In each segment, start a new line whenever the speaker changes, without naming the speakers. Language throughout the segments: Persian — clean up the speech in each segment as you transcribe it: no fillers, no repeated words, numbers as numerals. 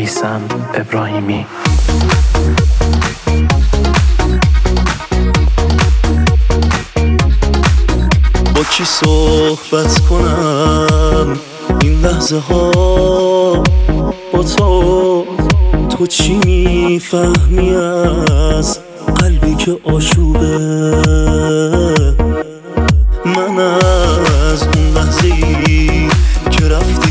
میثم ابراهیمی.
با کی صحبت کنم این لحظه ها با تو چی میفهمی از قلبی که آشوبه؟ من از اون لحظه‌ای که رفتی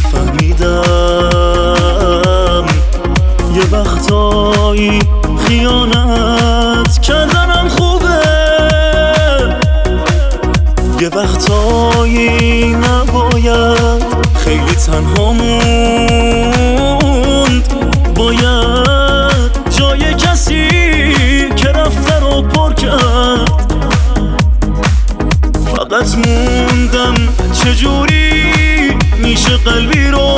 فهمیدم یه وقتایی خیانت کردنم خوبه، یه وقتایی نباید خیلی تنها موند، باید جای کسی که رفته رو پر کرد. فقط موندم چجوری میشه قلبی رو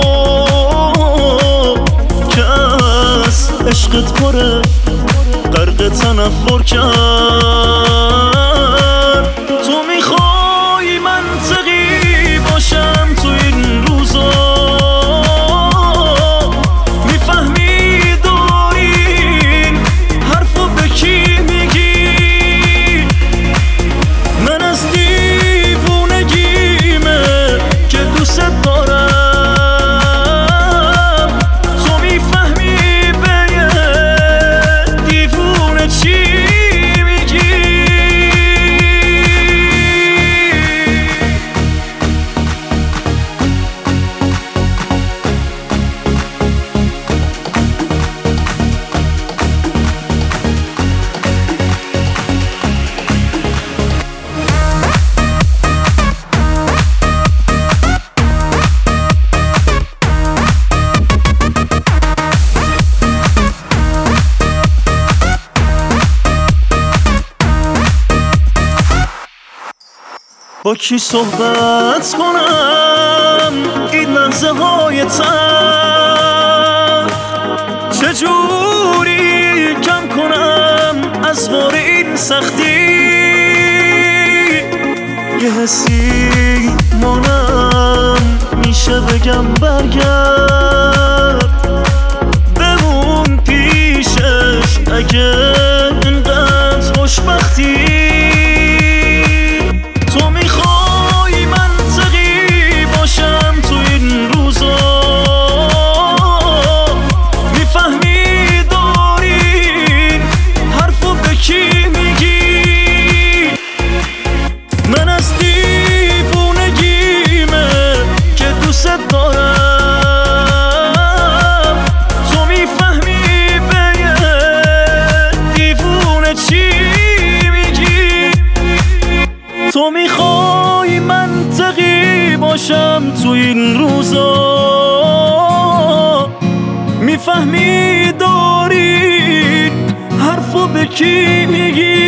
که از عشقت پره غرق تنفر کرد. تو میخوای منطقی باشم تو این روزا، میفهمی دارین حرفو به کی میگی؟ من از دیوونگیمه که دوست دارم، تو میفهمی به یه دیوونه چی میگی؟ با کی صحبت کنم این لحظه های تن؟ چجوری کم کنم از بار این سختی؟ یه حسی مانم میشه بگم برگرد بمون پیشش اگه اینقدر خوشبختی. من از دیوونگیمه که دوست دارم، تو میفهمی به یه دیوونه چی میگی؟ تو میخوای منطقی باشم تو این روزا، میفهمی داری حرفو به کی میگی؟